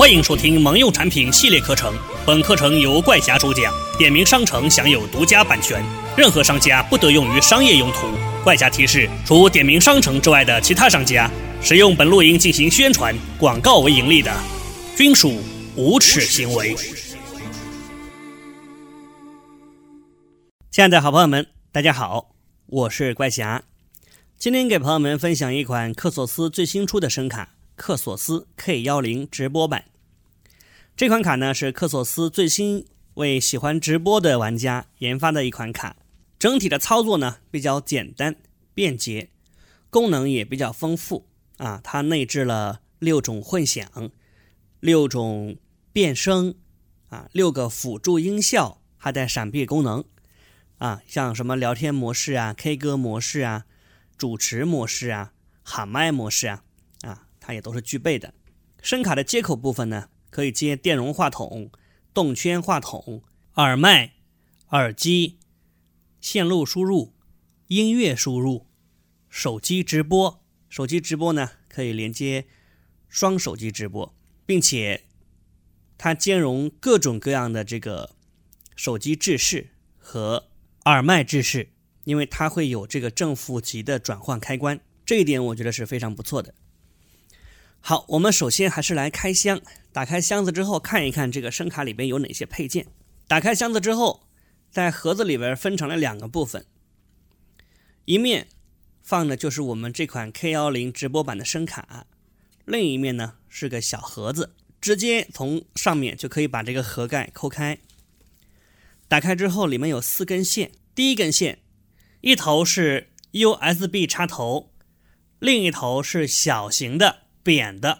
欢迎收听萌用产品系列课程，本课程由怪侠主讲，点名商城享有独家版权，任何商家不得用于商业用途。怪侠提示：除点名商城之外的其他商家，使用本录音进行宣传、广告为盈利的，均属无耻行为。亲爱的好朋友们，大家好，我是怪侠。今天给朋友们分享一款克索斯最新出的声卡，克索斯 K10 直播版。这款卡呢是克索斯最新为喜欢直播的玩家研发的一款卡，整体的操作呢比较简单便捷，功能也比较丰富啊。它内置了6种混响、6种变声啊、6个辅助音效，还带闪避功能啊，像什么聊天模式啊、K 歌模式啊、主持模式啊、喊麦模式啊，它也都是具备的。声卡的接口部分呢，可以接电容话筒、动圈话筒、耳麦、耳机、线路输入、音乐输入、手机直播。手机直播呢，可以连接双手机直播，并且它兼容各种各样的这个手机制式和耳麦制式，因为它会有这个正负极的转换开关，这一点我觉得是非常不错的。好，我们首先还是来开箱。打开箱子之后，看一看这个声卡里边有哪些配件。打开箱子之后，在盒子里边分成了2个部分，一面放的就是我们这款 K10 直播版的声卡，另一面呢是个小盒子，直接从上面就可以把这个盒盖抠开。打开之后，里面有4根线，第一根线一头是 USB 插头，另一头是小型的扁的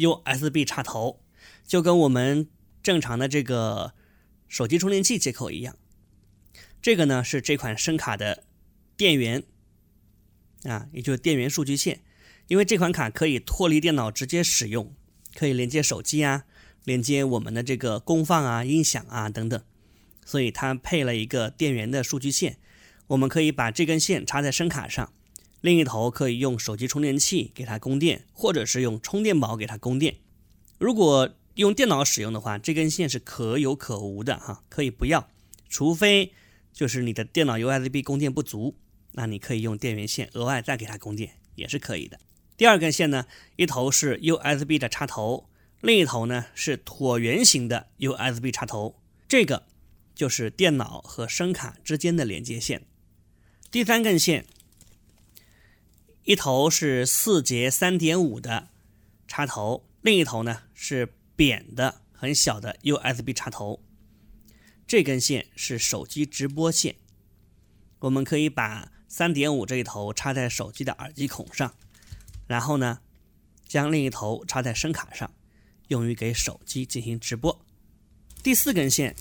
USB 插头，就跟我们正常的这个手机充电器接口一样。这个呢是这款声卡的电源也就是电源数据线，因为这款卡可以脱离电脑直接使用，可以连接手机连接我们的这个功放音响等等，所以它配了一个电源的数据线，我们可以把这根线插在声卡上，另一头可以用手机充电器给它供电，或者是用充电宝给它供电。如果用电脑使用的话，这根线是可有可无的可以不要，除非就是你的电脑 USB 供电不足，那你可以用电源线额外再给它供电也是可以的。第2根线呢，一头是 USB 的插头，另一头呢是椭圆形的 USB 插头，这个就是电脑和声卡之间的连接线。第3根线一头是4节 3.5 的插头，另一头呢是扁的很小的 USB 插头，这根线是手机直播线，我们可以把 3.5 这一头插在手机的耳机孔上，然后呢将另一头插在声卡上，用于给手机进行直播。第4根线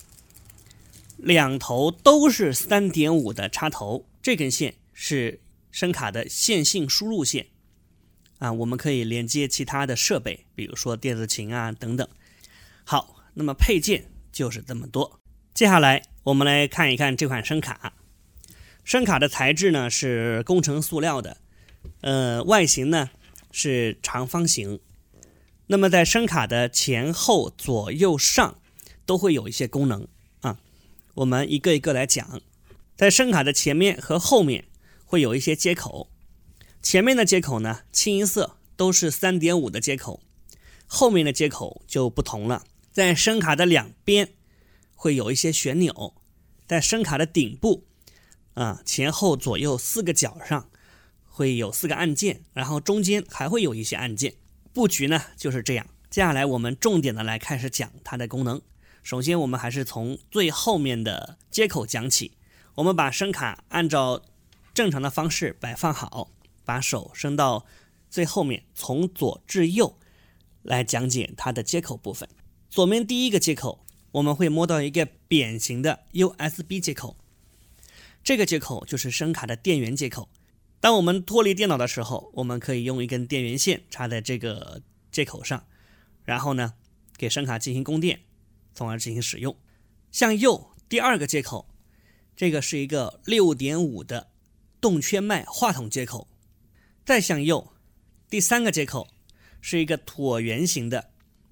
2头都是 3.5 的插头，这根线是声卡的线性输入线我们可以连接其他的设备，比如说电子琴等等。好，那么配件就是这么多。接下来我们来看一看这款声卡。声卡的材质呢是工程塑料的，外形呢是长方形。那么在声卡的前后左右上都会有一些功能我们一个一个来讲。在声卡的前面和后面会有一些接口，前面的接口呢清一色都是 3.5 的接口，后面的接口就不同了。在声卡的2边会有一些旋钮，在声卡的顶部前后左右4个角上会有4个按键，然后中间还会有一些按键。布局呢就是这样。接下来我们重点的来开始讲它的功能。首先我们还是从最后面的接口讲起，我们把声卡按照正常的方式摆放好，把手伸到最后面，从左至右来讲解它的接口部分。左面第一个接口，我们会摸到一个扁形的 USB 接口，这个接口就是声卡的电源接口。当我们脱离电脑的时候，我们可以用一根电源线插在这个接口上，然后呢给声卡进行供电，从而进行使用。向右第2个接口，这个是一个 6.5 的动圈麦话筒接口。再向右第3个接口是一个椭圆形的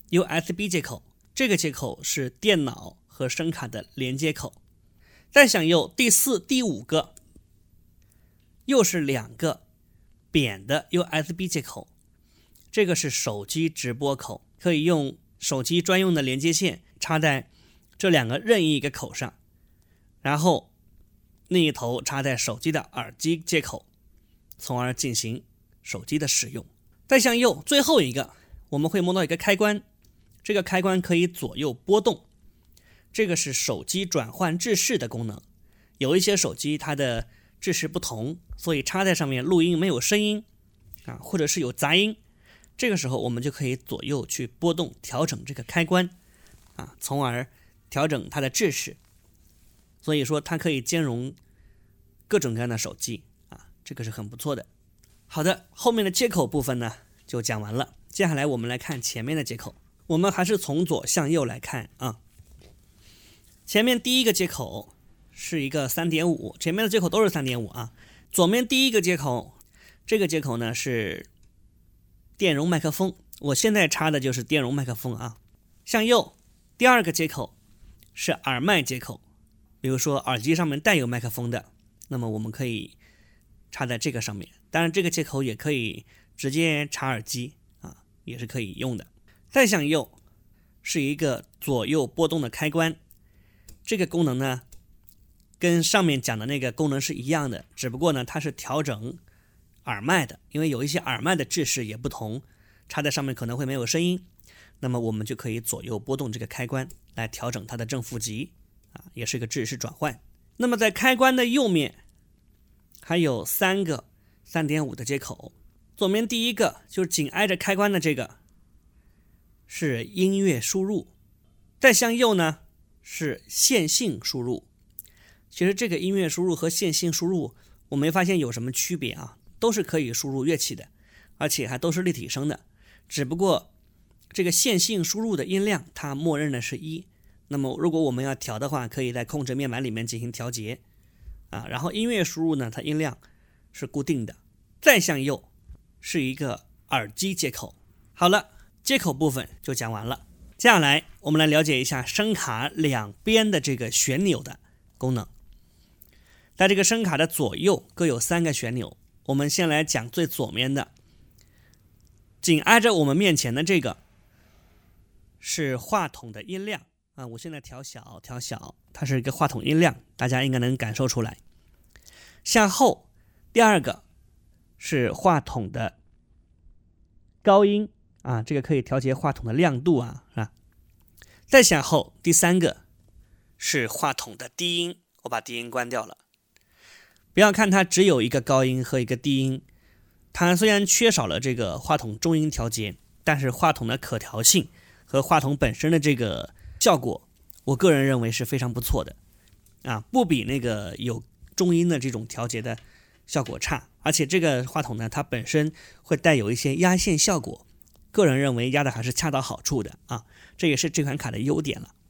USB 接口，这个接口是电脑和声卡的连接口。再向右，第4、第5个又是2个扁的 USB 接口，这个是手机直播口，可以用手机专用的连接线插在这2个任意一个口上，然后另一头插在手机的耳机接口，从而进行手机的使用。再向右，最后一个我们会摸到一个开关，这个开关可以左右波动，这个是手机转换制式的功能。有一些手机它的制式不同，所以插在上面录音没有声音或者是有杂音，这个时候我们就可以左右去波动调整这个开关从而调整它的制式。所以说它可以兼容各种各样的手机这个是很不错的。好的，后面的接口部分呢就讲完了，接下来我们来看前面的接口。我们还是从左向右来看前面第一个接口是一个 3.5， 前面的接口都是 3.5左面第一个接口，这个接口呢是电容麦克风，我现在插的就是电容麦克风向右，第二个接口是耳麦接口，比如说耳机上面带有麦克风的，那么我们可以插在这个上面。当然这个接口也可以直接插耳机也是可以用的。再向右是一个左右波动的开关，这个功能呢跟上面讲的那个功能是一样的，只不过呢它是调整耳麦的，因为有一些耳麦的制式也不同，插在上面可能会没有声音，那么我们就可以左右波动这个开关来调整它的正负极也是一个制式转换。那么在开关的右面还有3个 3.5 的接口，左面第一个就是紧挨着开关的这个是音乐输入，再向右呢是线性输入。其实这个音乐输入和线性输入我没发现有什么区别都是可以输入乐器的，而且还都是立体声的，只不过这个线性输入的音量它默认的是1，那么如果我们要调的话，可以在控制面板里面进行调节然后音乐输入呢它音量是固定的。再向右是一个耳机接口。好了，接口部分就讲完了，接下来我们来了解一下声卡两边的这个旋钮的功能。在这个声卡的左右各有3个旋钮，我们先来讲最左面的，紧挨着我们面前的这个是话筒的音量我现在调小，它是一个话筒音量，大家应该能感受出来。向后第2个是话筒的高音这个可以调节话筒的亮度再向后第3个是话筒的低音，我把低音关掉了。不要看它只有一个高音和一个低音，它虽然缺少了这个话筒中音调节，但是话筒的可调性和话筒本身的这个效果，我个人认为是非常不错的不比那个有中音的这种调节的效果差。而且这个话筒呢它本身会带有一些压线效果，个人认为压的还是恰到好处的这也是这款卡的优点了。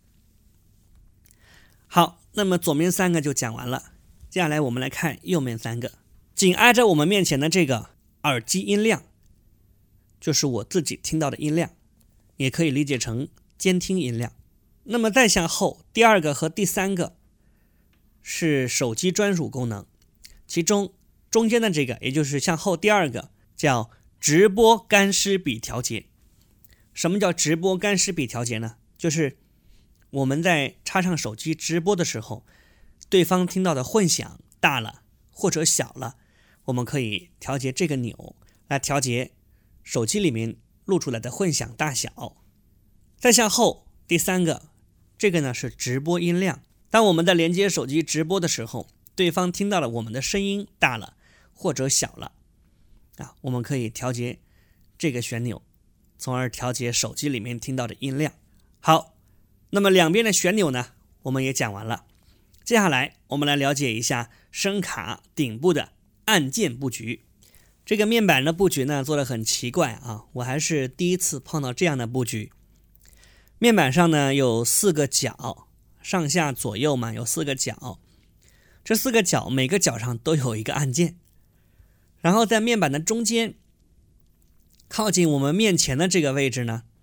好，那么左面3个就讲完了，接下来我们来看右面3个。紧挨着我们面前的这个耳机音量，就是我自己听到的音量，也可以理解成监听音量。那么再向后第2个和第3个是手机专属功能，其中中间的这个也就是向后第2个叫直播干湿比调节。什么叫直播干湿比调节呢？就是我们在插上手机直播的时候，对方听到的混响大了或者小了，我们可以调节这个钮来调节手机里面录出来的混响大小。再向后第3个，这个呢是直播音量。当我们在连接手机直播的时候，对方听到了我们的声音大了或者小了我们可以调节这个旋钮，从而调节手机里面听到的音量。好，那么两边的旋钮呢我们也讲完了，接下来我们来了解一下声卡顶部的按键布局。这个面板的布局呢做得很奇怪我还是第一次碰到这样的布局。面板上呢有4个角，上下左右嘛有4个角，这4个角每个角上都有一个按键，然后在面板的中间靠近我们面前的这个位置呢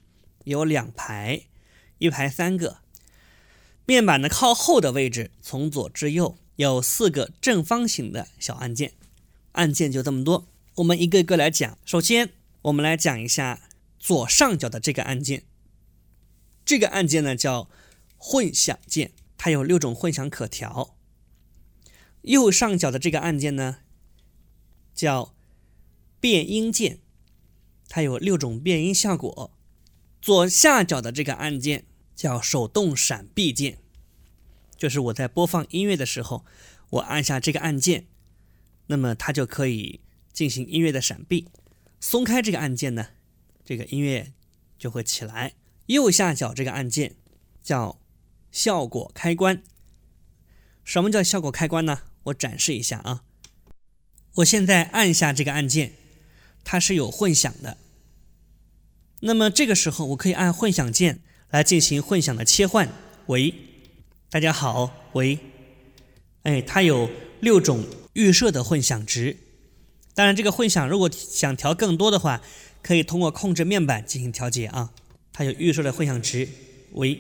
有2排，一排3个。面板的靠后的位置，从左至右有4个正方形的小按键，按键就这么多，我们一个一个来讲。首先我们来讲一下左上角的这个按键，这个按键呢叫混响键，它有6种混响可调。右上角的这个按键呢叫变音键，它有6种变音效果。左下角的这个按键叫手动闪避键，就是我在播放音乐的时候，我按下这个按键，那么它就可以进行音乐的闪避。松开这个按键呢，这个音乐就会起来。右下角这个按键叫效果开关。什么叫效果开关呢？我展示一下啊。我现在按下这个按键，它是有混响的。那么这个时候我可以按混响键来进行混响的切换。喂，大家好，喂。它有6种预设的混响值。当然这个混响如果想调更多的话，可以通过控制面板进行调节啊。它有预设的混响值，喂。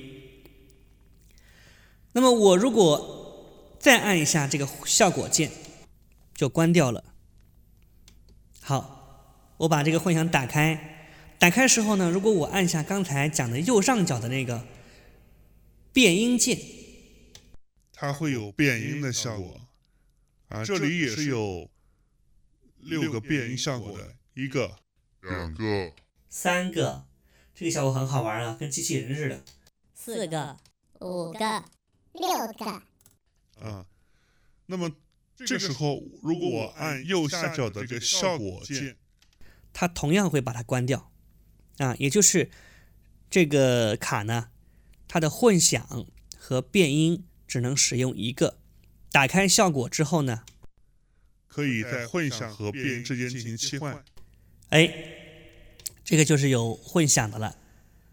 那么我如果再按一下这个效果键，就关掉了。好，我把这个混响打开。打开时候呢，如果我按下刚才讲的右上角的那个变音键， 它会有变音的效果啊。这里也是有6个变音效果的，1个、2个、 3个，这个效果很好玩啊，跟机器人似的。 4个、5个、6个啊。那么这个时候，如果我按右下角的这个效果键， 它同样会把它关掉啊，也就是这个卡呢，它的混响和变音只能使用1个。打开效果之后呢， 可以在混响和变音之间进行切换。 这个就是有混响的了。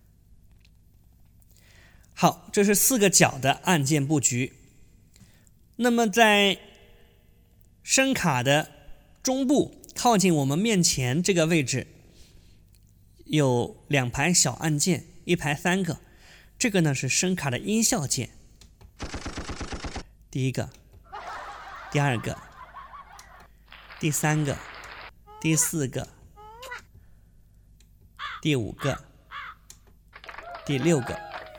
好，这是4个角的按键布局。那么在声卡的中部靠近我们面前这个位置有2排小按键，一排3个。这个呢是声卡的音效键，第1个、第2个、第3个、第4个、第5个、第6个。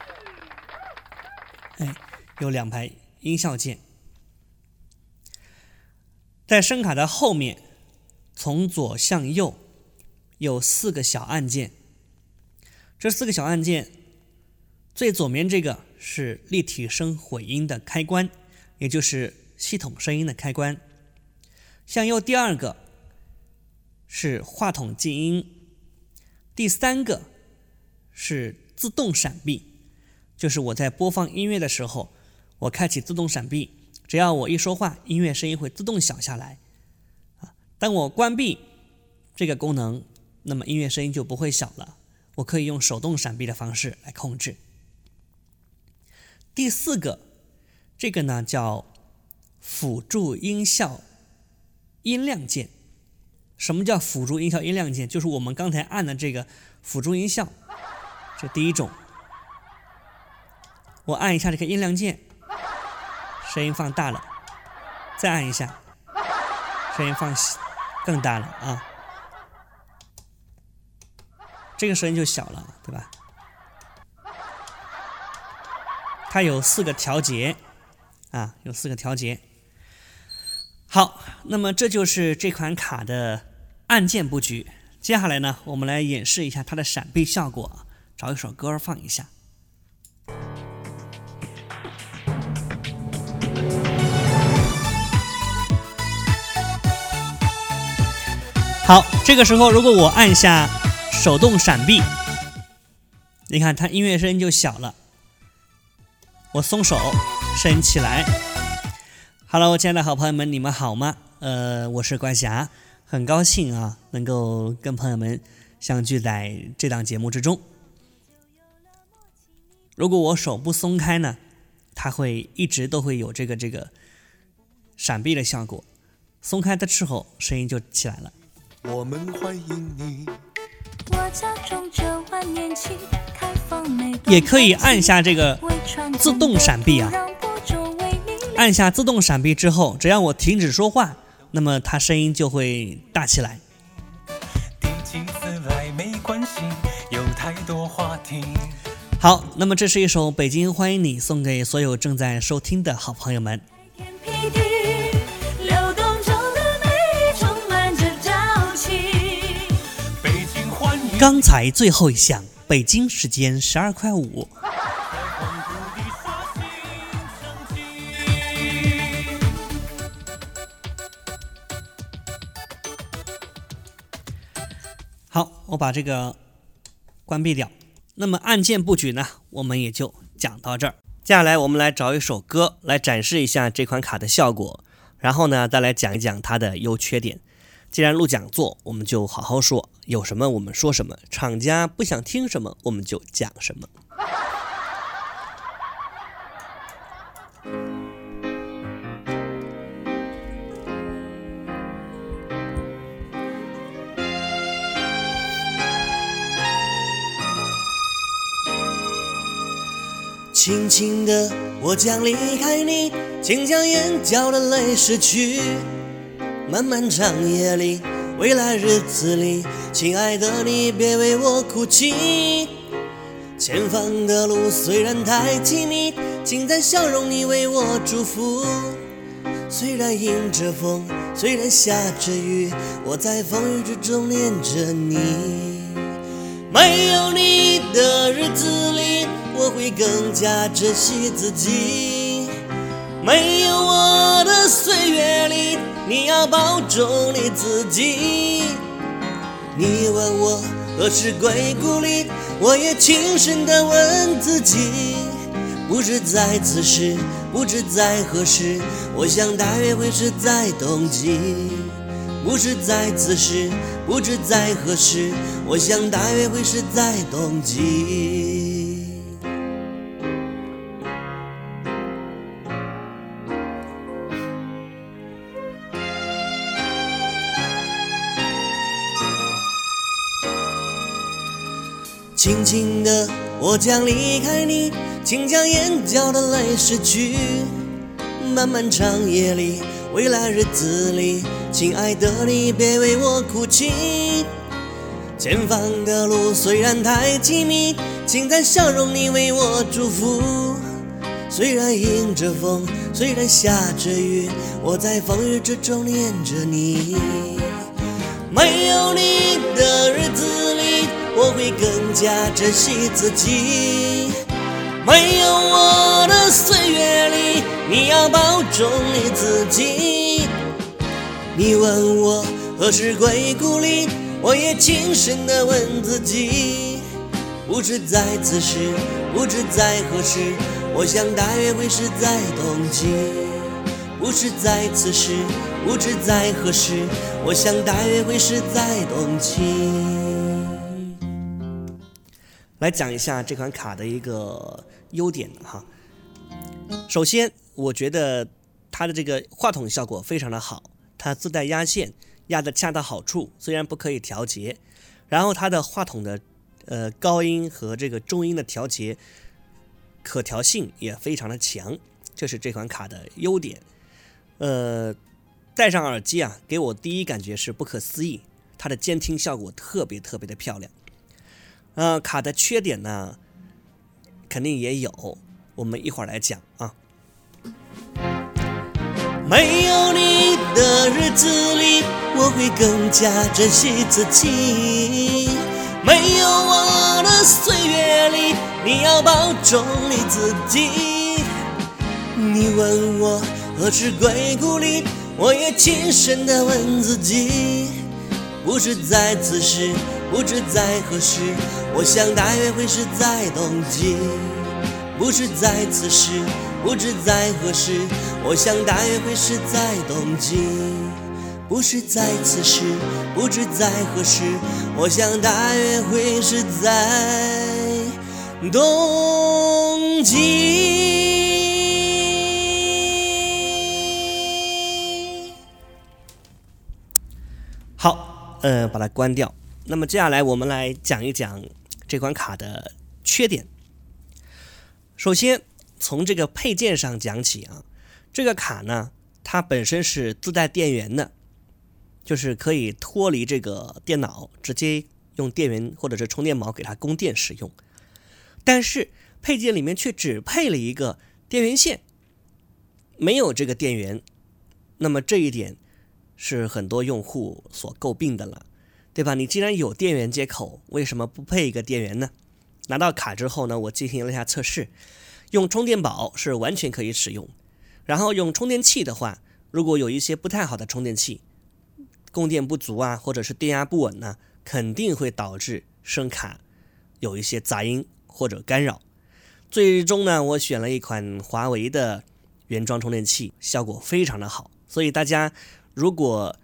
有2排音效键。在声卡的后面，从左向右有4个小按键。这4个小按键，最左面这个是立体声混音的开关，也就是系统声音的开关。向右第2个是话筒静音，第3个是自动闪避，就是我在播放音乐的时候，我开启自动闪避，只要我一说话，音乐声音会自动小下来。当我关闭这个功能，那么音乐声音就不会小了，我可以用手动闪避的方式来控制。第4个，这个呢叫辅助音效音量键。什么叫辅助音效音量键？就是我们刚才按的这个辅助音效，这第1种。我按一下这个音量键，声音放大了，再按一下，声音放更大了啊，这个声音就小了，对吧？它有4个调节啊，有4个调节。好，那么这就是这款卡的按键布局。接下来呢，我们来演示一下它的闪避效果，找一首歌放一下。好，这个时候如果我按下手动闪避，你看它音乐声音就小了。我松手，声音起来。Hello， 亲爱的好朋友们，你们好吗？我是关霞，很高兴啊，能够跟朋友们相聚在这档节目之中。如果我手不松开呢，它会一直都会有这个闪避的效果。松开的时候，声音就起来了。 我们欢迎你， 我假装着晚年期，开也可以按下这个自动闪避啊。按下自动闪避之后，只要我停止说话，那么它声音就会大起来。好，那么这是一首《北京欢迎你》，送给所有正在收听的好朋友们。刚才最后一项，北京时间12块5。好，我把这个关闭掉。那么按键布局呢，我们也就讲到这儿。接下来我们来找一首歌来展示一下这款卡的效果，然后呢再来讲一讲它的优缺点。既然录讲座，我们就好好说，有什么我们说什么，厂家不想听什么我们就讲什么。轻轻的，我将离开你，请将眼角的泪拭去。漫漫长夜里，未来日子里，亲爱的你别为我哭泣。前方的路虽然太凄迷，请在笑容你为我祝福。虽然迎着风，虽然下着雨，我在风雨之中念着你。没有你的日子里，我会更加珍惜自己。没有我的岁月里，你要保重你自己。你问我何时归故里，我也轻声地问自己。不知在此时，不知在何时，我想大约会是在冬季。不知在此时，不知在何时，我想大约会是在冬季。轻轻的，我将离开你，请将眼角的泪拭去。漫漫长夜里，未来日子里，亲爱的你别为我哭泣。前方的路虽然太凄迷，请在笑容你为我祝福。虽然迎着风，虽然下着雨，我在风雨之中念着你。没有你的日子里，我会更加珍惜自己。没有我的岁月里，你要保重你自己。你问我何时归故里，我也轻声地问自己。不知在此时，不知在何时，我想大约会是在冬季。不知在此时，不知在何时，我想大约会是在冬季。来讲一下这款卡的一个优点哈。首先，我觉得它的这个话筒效果非常的好，它自带压线，压得恰到好处，虽然不可以调节。然后它的话筒的高音和这个中音的调节可调性也非常的强，这是这款卡的优点。戴上耳机啊，给我第一感觉是不可思议，它的监听效果特别特别的漂亮。卡的缺点呢，肯定也有，我们一会儿来讲啊。没有你的日子里，我会更加珍惜自己。没有我的岁月里，你要保重你自己。你问我何时归故里，我也轻声地问自己。不知在此时，不知在何时，我想大约会是在冬季。不知在此时，不知在何时，我想大约会是在冬季。不是在此时，不知在何时，我想大约会是在冬季。好，把它关掉。那么接下来我们来讲一讲这款卡的缺点。 首先从这个配件上讲起啊，这个卡呢，它本身是自带电源的，就是可以脱离这个电脑，直接用电源或者是充电宝给它供电使用。但是配件里面却只配了一个电源线，没有这个电源。那么这一点是很多用户所诟病的了，对吧？你既然有电源接口，为什么不配一个电源呢？拿到卡之后呢，我进行了一下测试，用充电宝是完全可以使用。然后用充电器的话，如果有一些不太好的充电器，供电不足啊，或者是电压不稳呢，肯定会导致声卡有一些杂音或者干扰。最终呢，我选了一款华为的原装充电器，效果非常的好。所以大家如果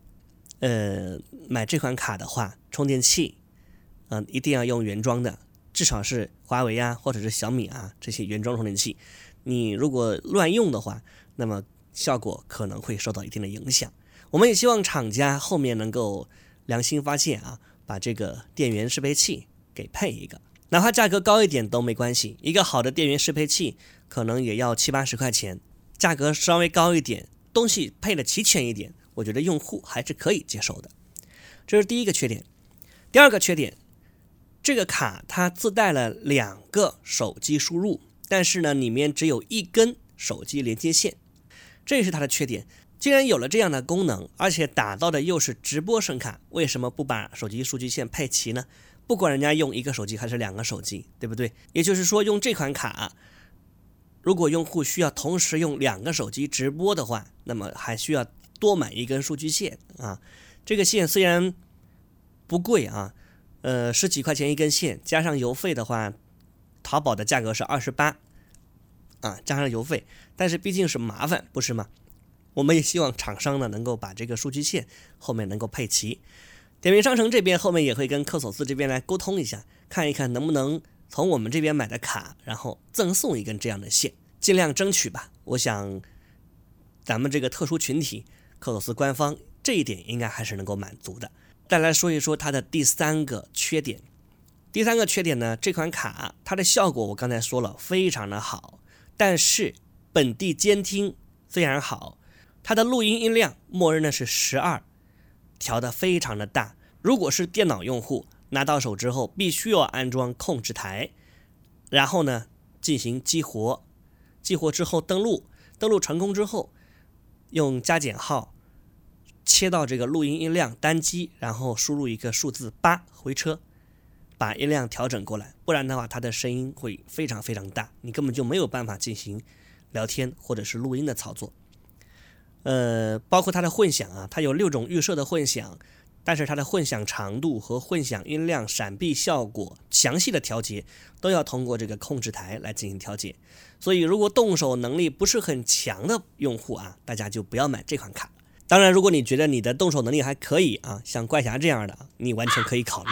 买这款卡的话，充电器一定要用原装的，至少是华为啊或者是小米啊这些原装充电器。你如果乱用的话，那么效果可能会受到一定的影响。我们也希望厂家后面能够良心发现啊，把这个电源适配器给配一个，哪怕价格高一点都没关系，一个好的电源适配器可能也要70-80块钱，价格稍微高一点，东西配的齐全一点，我觉得用户还是可以接受的。这是第一个缺点。第二个缺点，这个卡它自带了2个手机输入，但是呢里面只有1根手机连接线，这是它的缺点。既然有了这样的功能，而且打到的又是直播声卡，为什么不把手机数据线配齐呢？不管人家用1个手机还是2个手机，对不对？也就是说，用这款卡，如果用户需要同时用2个手机直播的话，那么还需要多买1根数据线啊。这个线虽然不贵啊，10几块钱1根线，加上邮费的话，淘宝的价格是28啊，加上邮费，但是毕竟是麻烦，不是吗？我们也希望厂商呢能够把这个数据线后面能够配齐。点评商城这边后面也会跟科索斯这边来沟通一下，看一看能不能从我们这边买的卡，然后赠送1根这样的线，尽量争取吧。我想咱们这个特殊群体科索斯官方这一点应该还是能够满足的。再来说一说它的第3个缺点。第3个缺点呢，这款卡它的效果我刚才说了非常的好，但是本地监听虽然好，它的录音音量默认的是12，调得非常的大。如果是电脑用户拿到手之后，必须要安装控制台，然后呢进行激活，激活之后登录成功之后，用加减号切到这个录音音量单击，然后输入一个数字8回车，把音量调整过来，不然的话它的声音会非常非常大，你根本就没有办法进行聊天或者是录音的操作。包括它的混响啊，它有6种预设的混响，但是它的混响长度和混响音量、闪避效果详细的调节都要通过这个控制台来进行调节。所以如果动手能力不是很强的用户啊，大家就不要买这款卡。当然如果你觉得你的动手能力还可以啊，像怪侠这样的，你完全可以考虑。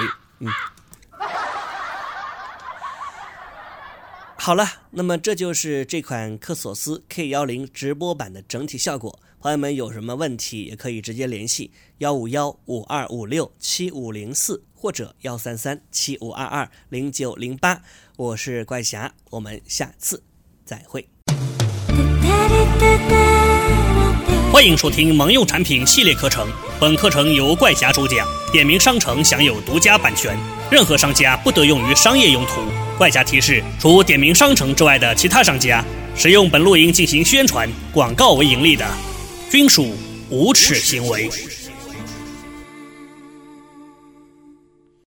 好了，那么这就是这款科索斯 K10 直播版的整体效果。朋友们有什么问题也可以直接联系151-5256-7504或者133-7522-0908。我是怪侠，我们下次再会。 欢迎收听萌用产品系列课程，本课程由怪侠主讲，点名商城享有独家版权，任何商家不得用于商业用途。怪侠提示：除点名商城之外的其他商家使用本录音进行宣传、广告为盈利的，均属无耻行为。